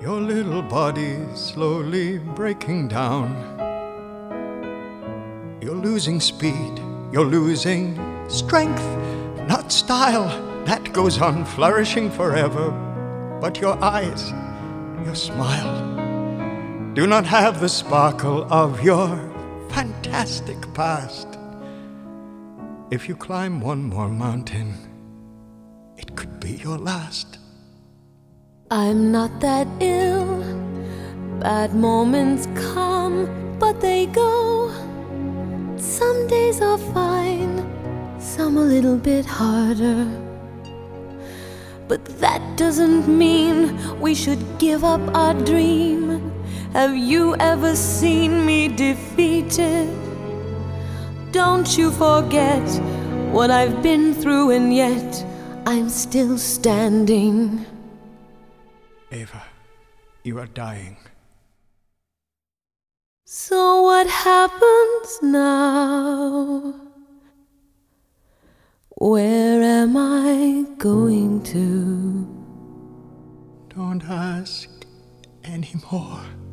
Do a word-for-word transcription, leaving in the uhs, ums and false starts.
your little body slowly breaking down. You're losing speed, you're losing strength, not style. That goes on flourishing forever. But your eyes, your smile, do not have the sparkle of your fantastic past. If you climb one more mountain, it could be your last. I'm not that ill. Bad moments come, but they go. Some days are fine, some a little bit harder. But that doesn't mean we should give up our dream. Have you ever seen me defeated? Don't you forget what I've been through, and yet I'm still standing. Eva, you are dying. So what happens now? Where am I going to? Don't ask anymore.